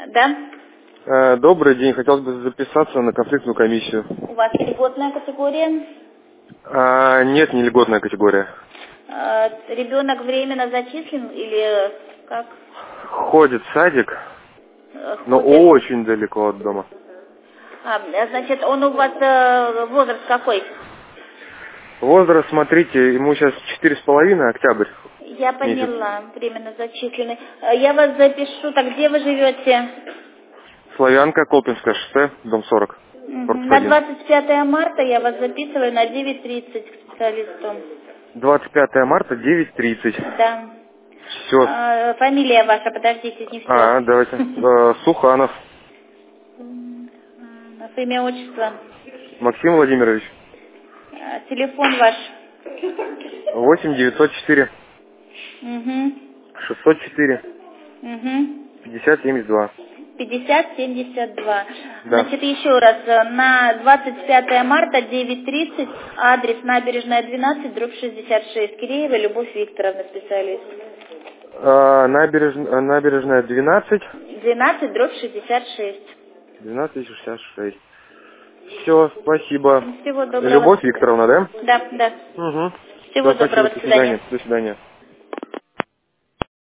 Да? Добрый день. Хотелось бы записаться на конфликтную комиссию. У вас льготная категория? Нет, не льготная категория. Ребенок временно зачислен или как? Ходит в садик, но Ходит. очень далеко от дома. Значит, он у вас возраст какой? Возраст, смотрите, ему сейчас 4,5, октябрь. Я Месяц. поняла, временно зачисленный. Я вас запишу. Так где вы живете? Славянка, Колпинское шоссе, дом 40. На 41. 25 марта я вас записываю на 9:30 к специалисту. 25 марта, 9:30. Да. Все. Фамилия ваша, подождите, не все. Давайте. Суханов. Имя, отчество. Максим Владимирович. Телефон ваш. 8 904 Угу. 604 Угу. 50 72. 5072. Да. Значит, еще раз, на 25 марта 9:30, адрес набережная 12, дробь 66, Киреева, Любовь Викторовна, специалист. Набережная 12. 12, дробь 66. 1266. Все, спасибо. Всего доброго. Любовь Викторовна, да? Да, да. Угу. Всего Все, спасибо, доброго, до до свидания. свидания. До свидания.